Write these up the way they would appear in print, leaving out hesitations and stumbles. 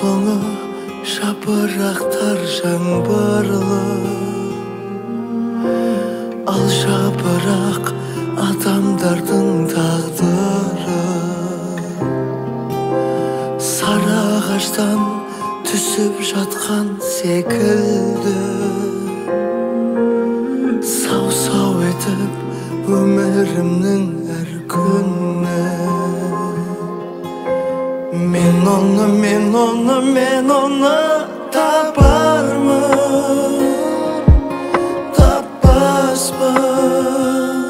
соңы жапырақтар жаңбырлы. Ал жапырақ адамдардың тағдыры. Сары ағаштан түсіп жатқан секілді. Сау-сау етіп өмірімнің әр күні. Мен оны табармын, таппаспын.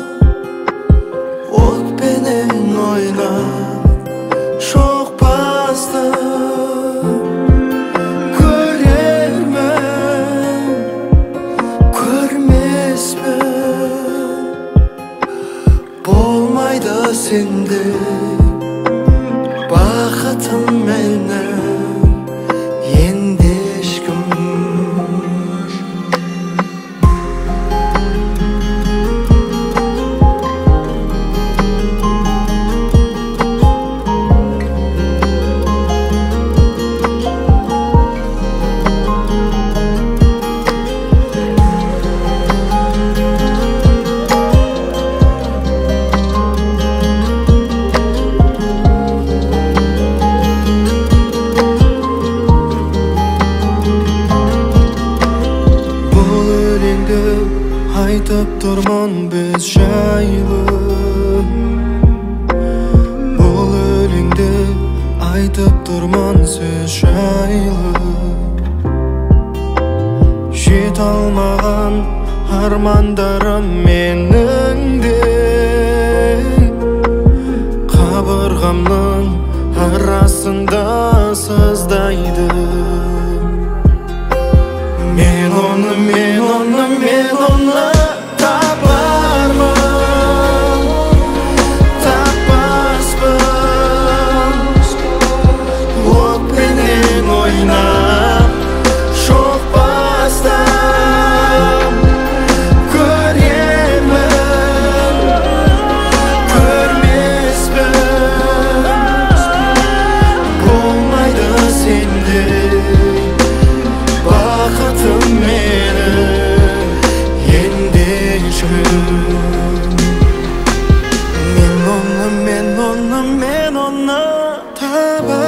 Отпенен ойнап жоқ бастым. Көрермін, көрмеспін. Болмайды сенде бақытым менің, енді ешкім. Айтып тұрмын біз жайлы. Бұл өлеңді айтып тұрмын сіз жайлы. Жете алмаған армандарым менің де қабырғамның арасында сыздайды. Мен оны табармын, таппаспын. Отпенен ойнап жоқ бастам. Көремін, көрмеспін. Болмайды сенде бақытым менің, енді ешкім. Мен оны табармын.